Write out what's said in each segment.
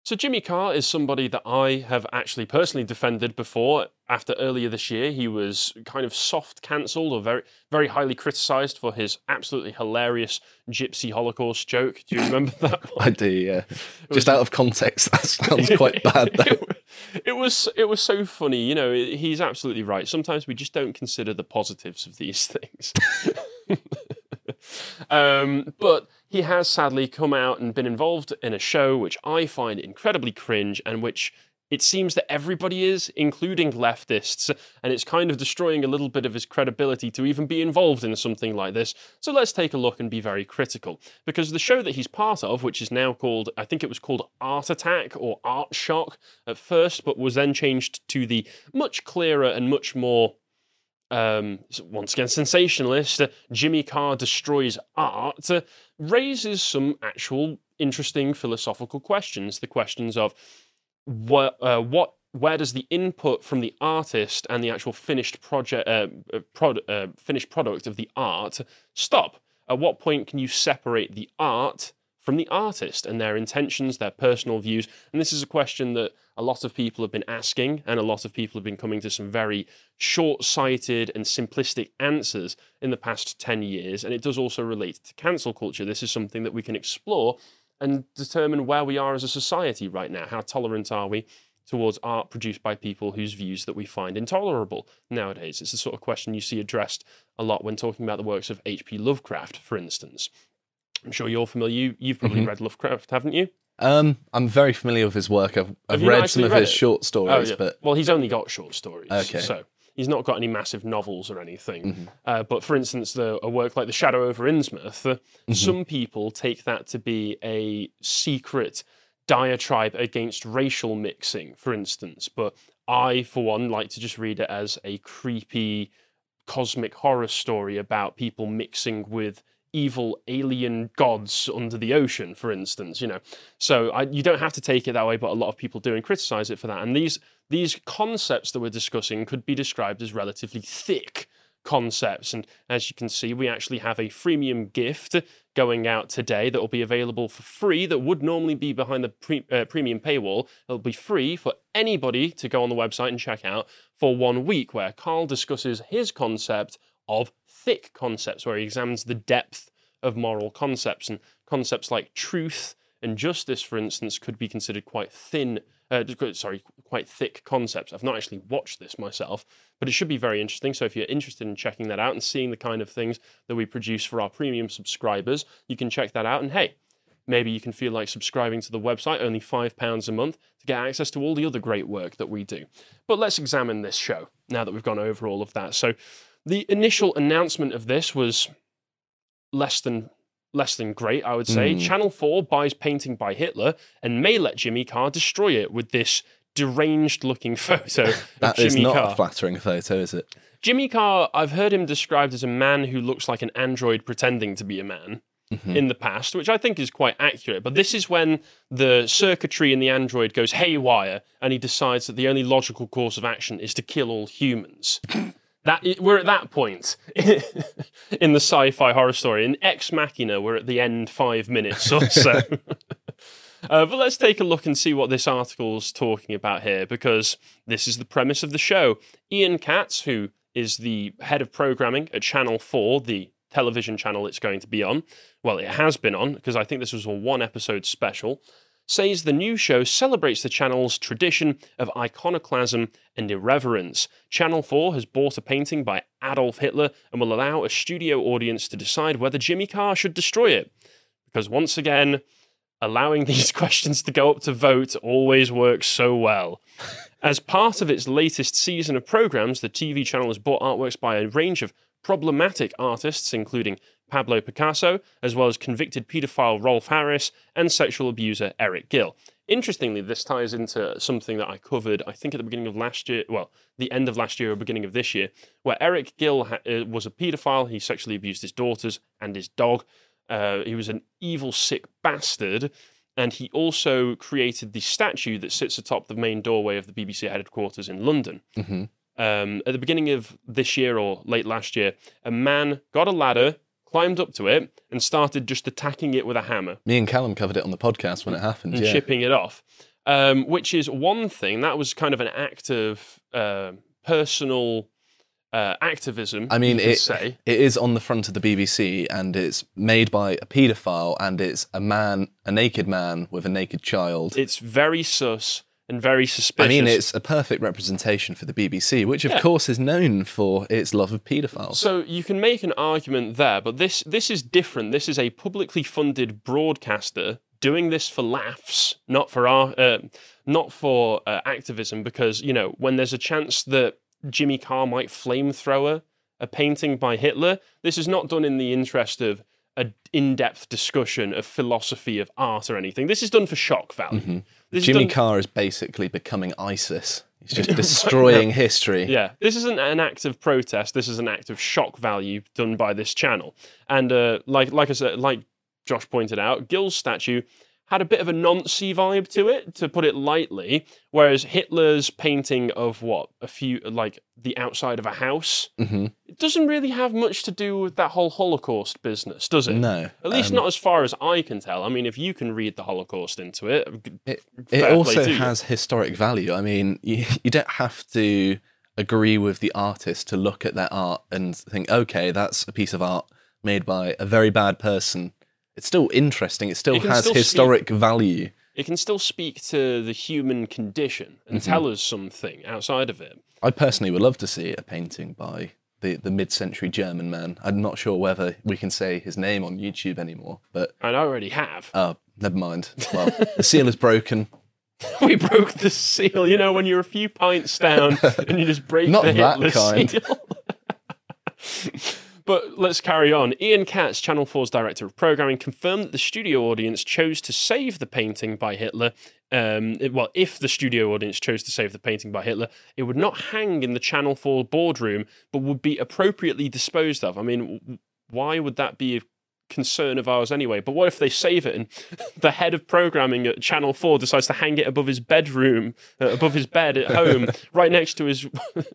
So Jimmy Carr is somebody that I have actually personally defended before. After earlier this year, he was kind of soft cancelled or very, very highly criticised for his absolutely hilarious Gypsy Holocaust joke. Do you remember that one? I do, yeah. Just out of context, that sounds quite bad, though. It was so funny. You know, he's absolutely right. Sometimes we just don't consider the positives of these things. But he has sadly come out and been involved in a show which I find incredibly cringe and which it seems that everybody is, including leftists, and it's kind of destroying a little bit of his credibility to even be involved in something like this. So let's take a look and be very critical. Because the show that he's part of, which is now called, I think it was called Art Attack or Art Shock at first, but was then changed to the much clearer and much more once again, sensationalist, Jimmy Carr Destroys Art, raises some actual interesting philosophical questions. The questions of where does the input from the artist and the actual finished product of the art stop? At what point can you separate the art from the artist and their intentions, their personal views? And this is a question that a lot of people have been asking, and a lot of people have been coming to some very short-sighted and simplistic answers in the past 10 years, and it does also relate to cancel culture. This is something that we can explore and determine where we are as a society right now. How tolerant are we towards art produced by people whose views that we find intolerable nowadays? It's the sort of question you see addressed a lot when talking about the works of H.P. Lovecraft, for instance. I'm sure you're familiar. You've probably read Lovecraft, haven't you? I'm very familiar with his work. I've read some of his short stories, but well, he's only got short stories, okay. So he's not got any massive novels or anything. But for instance, a work like The Shadow over Innsmouth, some people take that to be a secret diatribe against racial mixing, for instance. But I, for one, like to just read it as a creepy cosmic horror story about people mixing with evil alien gods under the ocean, for instance, you know. So you don't have to take it that way, but a lot of people do and criticize it for that. And these concepts that we're discussing could be described as relatively thick concepts. And as you can see, we actually have a freemium gift going out today that will be available for free, that would normally be behind the premium paywall. It'll be free for anybody to go on the website and check out for 1 week, where Carl discusses his concept of thick concepts, where he examines the depth of moral concepts, and concepts like truth and justice, for instance, could be considered quite thick concepts. I've not actually watched this myself, but it should be very interesting. So if you're interested in checking that out and seeing the kind of things that we produce for our premium subscribers, you can check that out. And hey, maybe you can feel like subscribing to the website, only £5 a month, to get access to all the other great work that we do. But let's examine this show now that we've gone over all of that. So the initial announcement of this was less than great, I would say. Channel 4 buys painting by Hitler and may let Jimmy Carr destroy it with this deranged-looking photo of Jimmy Carr. That is not a flattering photo, is it? Jimmy Carr, I've heard him described as a man who looks like an android pretending to be a man in the past, which I think is quite accurate. But this is when the circuitry in the android goes haywire and he decides that the only logical course of action is to kill all humans. We're at that point in the sci-fi horror story. In Ex Machina, we're at the end 5 minutes or so. But let's take a look and see what this article's talking about here, because this is the premise of the show. Ian Katz, who is the head of programming at Channel 4, the television channel it's going to be on, well, it has been on, because I think this was a 1-episode special, says the new show celebrates the channel's tradition of iconoclasm and irreverence. Channel 4 has bought a painting by Adolf Hitler and will allow a studio audience to decide whether Jimmy Carr should destroy it. Because once again, allowing these questions to go up to vote always works so well. As part of its latest season of programs, the TV channel has bought artworks by a range of problematic artists, including Pablo Picasso, as well as convicted paedophile Rolf Harris and sexual abuser Eric Gill. Interestingly, this ties into something that I covered, I think at the beginning of last year, well, the end of last year or beginning of this year, where Eric Gill was a paedophile. He sexually abused his daughters and his dog. He was an evil, sick bastard, and he also created the statue that sits atop the main doorway of the BBC headquarters in London. At the beginning of this year or late last year, a man got a ladder, climbed up to it, and started just attacking it with a hammer. Me and Callum covered it on the podcast when it happened, and chipping it off. which is one thing. That was kind of an act of personal activism. I mean, it is on the front of the BBC, and it's made by a paedophile, and it's a naked man with a naked child. It's very sus and very suspicious. I mean, it's a perfect representation for the BBC, which of course is known for its love of paedophiles. So you can make an argument there, but this is different. This is a publicly funded broadcaster doing this for laughs, not for activism, because, you know, when there's a chance that Jimmy Carr might flamethrower a painting by Hitler, this is not done in the interest of an in-depth discussion of philosophy of art or anything. This is done for shock value. Mm-hmm. Jimmy Carr is basically becoming ISIS. He's just destroying history. Yeah, this isn't an act of protest. This is an act of shock value done by this channel. And like I said, like Josh pointed out, Gill's statue had a bit of a Nazi vibe to it, to put it lightly, whereas Hitler's painting of the outside of a house, it doesn't really have much to do with that whole Holocaust business, does it? No. At least not as far as I can tell. I mean, if you can read the Holocaust into it, it also has historic value. I mean, you don't have to agree with the artist to look at their art and think, okay, that's a piece of art made by a very bad person. It's still interesting. It still has historic value. It can still speak to the human condition and tell us something outside of it. I personally would love to see a painting by the mid-century German man. I'm not sure whether we can say his name on YouTube anymore, but... And I already have. Oh, never mind. Well, the seal is broken. We broke the seal. You know, when you're a few pints down and you just break the Hitler seal. But let's carry on. Ian Katz, Channel 4's Director of Programming, confirmed that the studio audience chose to save the painting by Hitler. If the studio audience chose to save the painting by Hitler, it would not hang in the Channel 4 boardroom, but would be appropriately disposed of. I mean, why would that be a concern of ours anyway? But what if they save it and the head of programming at Channel 4 decides to hang it above his bedroom, above his bed at home, right next to his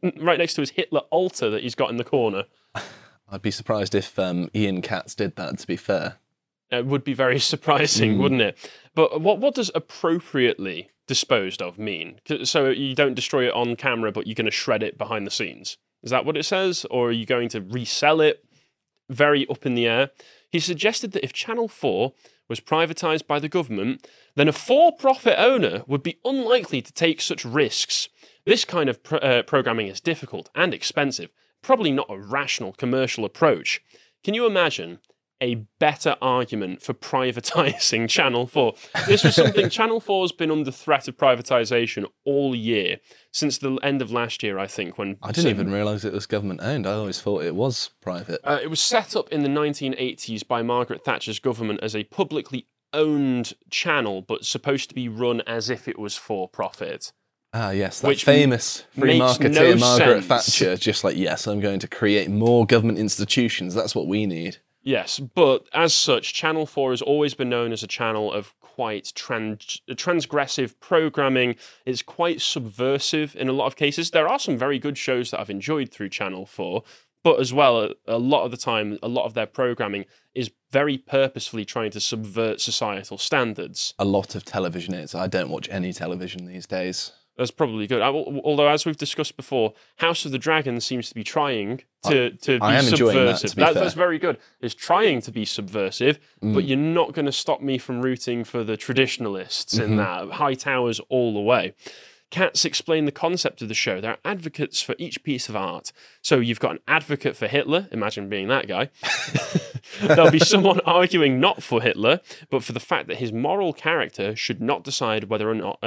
Hitler altar that he's got in the corner? I'd be surprised if Ian Katz did that, to be fair. It would be very surprising, wouldn't it? But what does appropriately disposed of mean? So you don't destroy it on camera, but you're going to shred it behind the scenes. Is that what it says? Or are you going to resell it? Very up in the air. He suggested that if Channel 4 was privatised by the government, then a for-profit owner would be unlikely to take such risks. This kind of programming is difficult and expensive. Probably not a rational commercial approach. Can you imagine a better argument for privatising Channel 4? This was something Channel 4 has been under threat of privatisation all year, since the end of last year, I think. I didn't even realise it was government-owned. I always thought it was private. It was set up in the 1980s by Margaret Thatcher's government as a publicly owned channel, but supposed to be run as if it was for profit. Ah, yes, that famous free marketeer Margaret Thatcher, just like, yes, I'm going to create more government institutions. That's what we need. Yes, but as such, Channel 4 has always been known as a channel of quite transgressive programming. It's quite subversive in a lot of cases. There are some very good shows that I've enjoyed through Channel 4, but as well, a lot of the time, a lot of their programming is very purposefully trying to subvert societal standards. A lot of television is. I don't watch any television these days. That's probably good. Although, as we've discussed before, House of the Dragon seems to be trying to be subversive. That's very good. It's trying to be subversive, but you're not going to stop me from rooting for the traditionalists in that. High towers all the way. Katz explained the concept of the show. There are advocates for each piece of art. So you've got an advocate for Hitler. Imagine being that guy. There'll be someone arguing not for Hitler, but for the fact that his moral character should not decide whether or not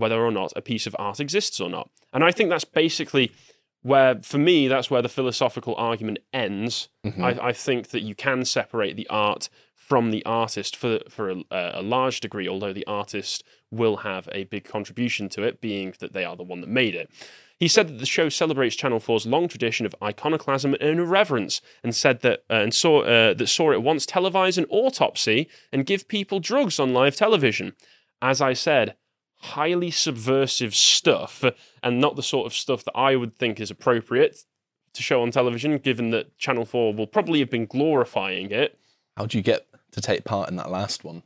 a piece of art exists or not. And I think that's basically where, for me, that's where the philosophical argument ends. I think that you can separate the art from the artist for a large degree, although the artist will have a big contribution to it, being that they are the one that made it. He said that the show celebrates Channel 4's long tradition of iconoclasm and irreverence, and said that saw it once televise an autopsy and give people drugs on live television. As I said, highly subversive stuff, and not the sort of stuff that I would think is appropriate to show on television, given that Channel 4 will probably have been glorifying it. How do you get to take part in that last one?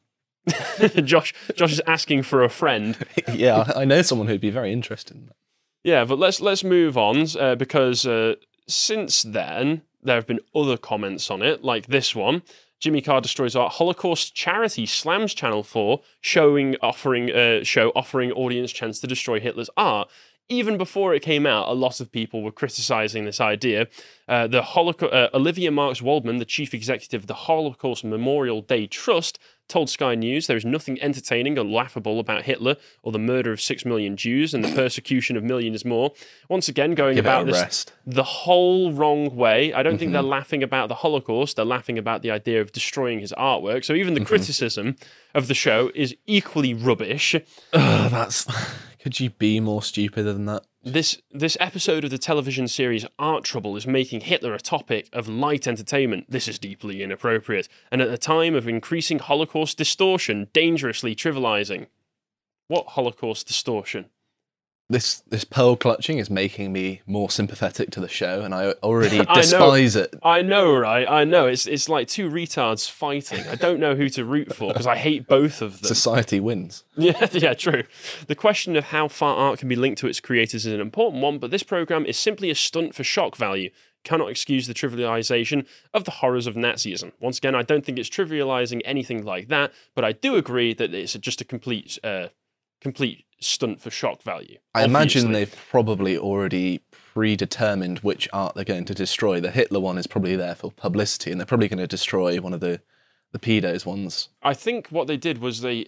Josh is asking for a friend. Yeah, I know someone who'd be very interested in that. Yeah, but let's move on because since then there have been other comments on it, like this one. Jimmy Carr Destroys Art. Holocaust charity slams Channel 4 offering audience chance to destroy Hitler's art. Even before it came out, a lot of people were criticising this idea. Olivia Marks Waldman, the chief executive of the Holocaust Memorial Day Trust, told Sky News there is nothing entertaining or laughable about Hitler or the murder of 6 million Jews and the persecution of millions more. Once again, going about this the whole wrong way. I don't think they're laughing about the Holocaust. They're laughing about the idea of destroying his artwork. So even the criticism of the show is equally rubbish. Could you be more stupid than that? This episode of the television series Art Trouble is making Hitler a topic of light entertainment. This is deeply inappropriate, and at a time of increasing Holocaust distortion, dangerously trivializing. What Holocaust distortion? This pearl clutching is making me more sympathetic to the show, and I already despise it. I know, right? I know. It's like two retards fighting. I don't know who to root for because I hate both of them. Society wins. Yeah, true. The question of how far art can be linked to its creators is an important one, but this program is simply a stunt for shock value. Cannot excuse the trivialization of the horrors of Nazism. Once again, I don't think it's trivializing anything like that, but I do agree that it's just a complete stunt for shock value. I imagine they've probably already predetermined which art they're going to destroy. The Hitler one is probably there for publicity, and they're probably going to destroy one of the pedos ones. I think what they did was the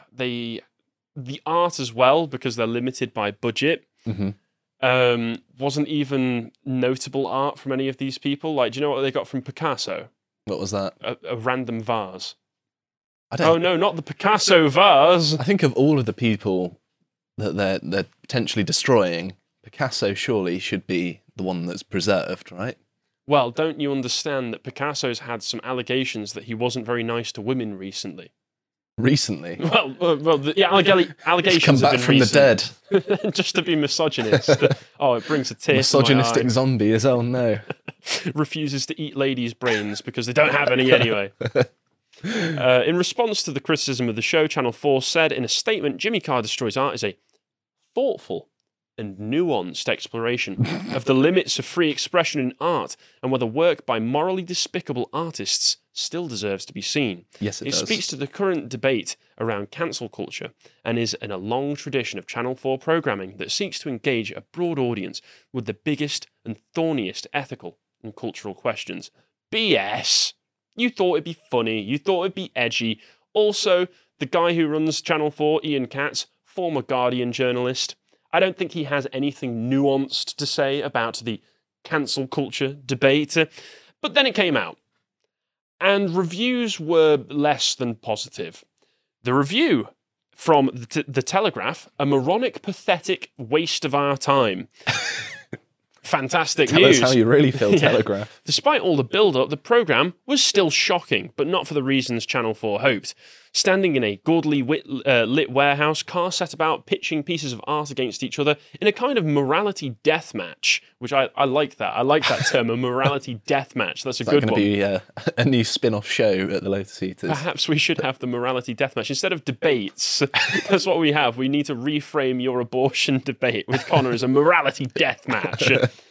art as well, because they're limited by budget, wasn't even notable art from any of these people. Like, do you know what they got from Picasso? What was that? A random vase. Oh no, not the Picasso vase. I think of all of the people that they're potentially destroying, Picasso surely should be the one that's preserved, right? Well, don't you understand that Picasso's had some allegations that he wasn't very nice to women recently? Recently? Well, the allegations come back from recent. the dead. Just to be misogynist. Oh, it brings a tear Misogynistic to my eye. zombie is, oh no. Refuses to eat ladies' brains because they don't have any anyway. In response to the criticism of the show, Channel 4 said in a statement, Jimmy Carr Destroys Art is a thoughtful and nuanced exploration of the limits of free expression in art and whether work by morally despicable artists still deserves to be seen. Yes, it does. It speaks to the current debate around cancel culture and is in a long tradition of Channel 4 programming that seeks to engage a broad audience with the biggest and thorniest ethical and cultural questions. BS! You thought it'd be funny, you thought it'd be edgy. Also, the guy who runs Channel 4, Ian Katz, former Guardian journalist, I don't think he has anything nuanced to say about the cancel culture debate. But then it came out, and reviews were less than positive. The review from the Telegraph, a moronic, pathetic waste of our time. Fantastic news. Tell us how you really feel, Telegraph. Despite all the build-up, the programme was still shocking, but not for the reasons Channel 4 hoped. Standing in a gaudily lit warehouse, Carr set about pitching pieces of art against each other in a kind of morality death match, which I like that. I like that term, a morality death match. That's a good one. Is that going to be a new spin-off show at the Lotus Eaters? Perhaps we should have the morality death match. Instead of debates, that's what we have. We need to reframe your abortion debate with Connor as a morality death match.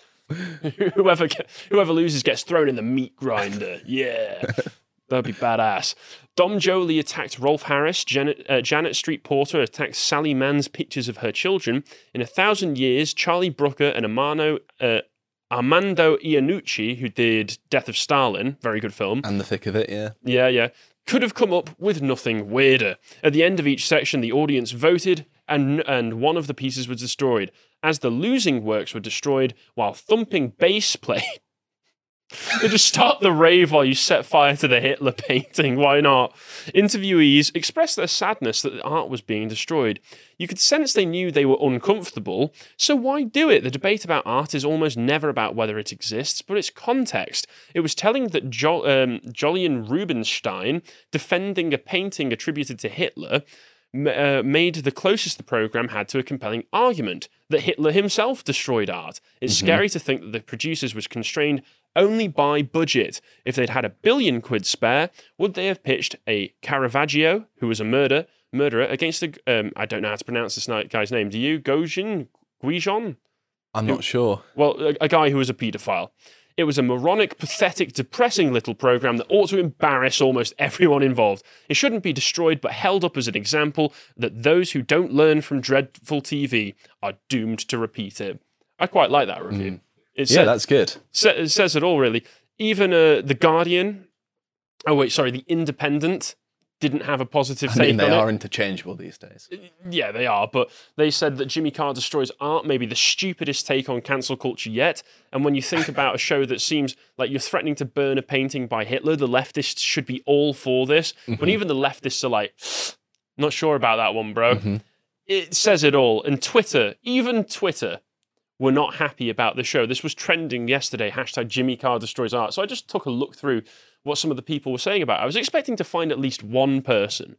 Whoever loses gets thrown in the meat grinder. Yeah. That'd be badass. Dom Jolie attacked Rolf Harris. Janet Street Porter attacked Sally Mann's pictures of her children. In 1,000 Years, Charlie Brooker and Armando Iannucci, who did Death of Stalin, very good film. And The Thick of It, yeah. Yeah. Could have come up with nothing weirder. At the end of each section, the audience voted, and one of the pieces was destroyed. As the losing works were destroyed, while thumping bass played. They just start the rave while you set fire to the Hitler painting. Why not? Interviewees expressed their sadness that the art was being destroyed. You could sense they knew they were uncomfortable, so why do it? The debate about art is almost never about whether it exists, but its context. It was telling that Julian Rubinstein, defending a painting attributed to Hitler, made the closest the programme had to a compelling argument that Hitler himself destroyed art. It's scary to think that the producers was constrained only by budget. If they'd had £1 billion spare, would they have pitched a Caravaggio, who was a murderer, against I don't know how to pronounce this guy's name. Do you? Guijon? I'm not sure. Well, a guy who was a paedophile. It was a moronic, pathetic, depressing little program that ought to embarrass almost everyone involved. It shouldn't be destroyed, but held up as an example that those who don't learn from dreadful TV are doomed to repeat it. I quite like that review. That's good. It says it all, really. Even The Guardian, The Independent, didn't have a positive take on it. They are interchangeable these days. Yeah, they are, but they said that Jimmy Carr Destroys Art may be the stupidest take on cancel culture yet, and when you think about a show that seems like you're threatening to burn a painting by Hitler, the leftists should be all for this, when even the leftists are like, not sure about that one, bro. It says it all, and even Twitter, were not happy about the show. This was trending yesterday, hashtag Jimmy Carr Destroys Art, so I just took a look through what some of the people were saying about it. I was expecting to find at least one person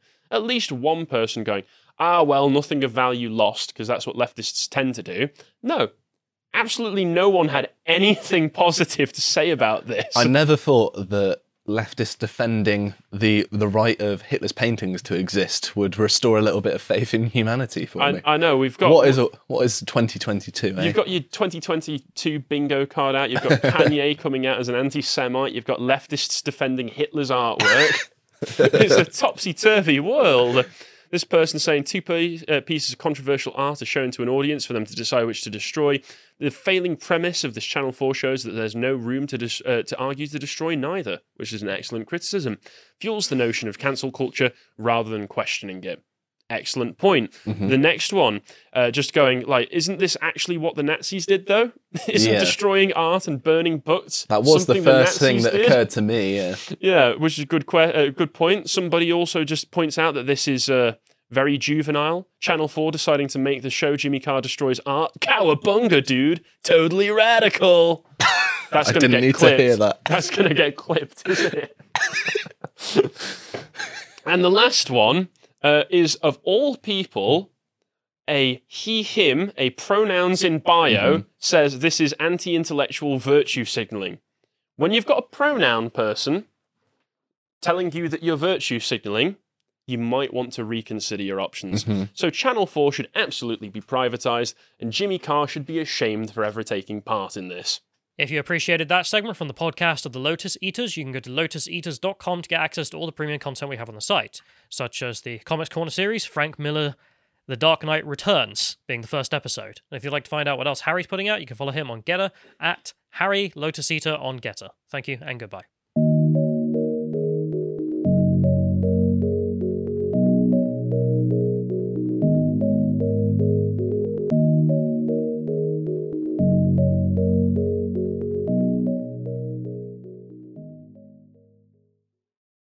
going, well, nothing of value lost, because that's what leftists tend to do. No, absolutely no one had anything positive to say about this. I never thought that leftists defending the right of Hitler's paintings to exist would restore a little bit of faith in humanity for me. I know, we've got... What is 2022, You've got your 2022 bingo card out, you've got Kanye coming out as an anti-Semite, you've got leftists defending Hitler's artwork. It's a topsy-turvy world. This person saying 2 pieces of controversial art are shown to an audience for them to decide which to destroy. The failing premise of this Channel 4 shows that there's no room to argue to destroy neither, which is an excellent criticism. Fuels the notion of cancel culture rather than questioning it. Excellent point. The next one, just going like, isn't this actually what the Nazis did though? Isn't destroying art and burning books that was the first thing that occurred to me? Yeah, which is a good point. Somebody also just points out that this is very juvenile. Channel 4 deciding to make the show Jimmy Carr Destroys Art. Cowabunga, dude. Totally radical. That's going to get clipped. To hear that. That's going to get clipped, isn't it? And the last one is, of all people, a he, him, a pronouns in bio, says this is anti-intellectual virtue signaling. When you've got a pronoun person telling you that you're virtue signaling, you might want to reconsider your options. So Channel 4 should absolutely be privatised, and Jimmy Carr should be ashamed for ever taking part in this. If you appreciated that segment from the podcast of the Lotus Eaters, you can go to lotuseaters.com to get access to all the premium content we have on the site, such as the Comics Corner series, Frank Miller, The Dark Knight Returns, being the first episode. And if you'd like to find out what else Harry's putting out, you can follow him on Getter at Harry Lotus Eater on Getter. Thank you and goodbye.